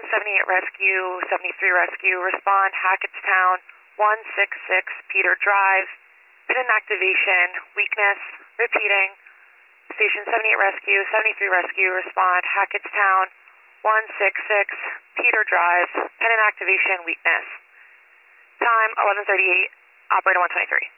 78 Rescue, 73 Rescue, respond Hackettstown, 166 Peter Drive, pin inactivation, weakness, repeating. Station 78 Rescue, 73 Rescue, respond Hackettstown, 166 Peter Drive, pin inactivation, weakness. Time 11:38, operator 123.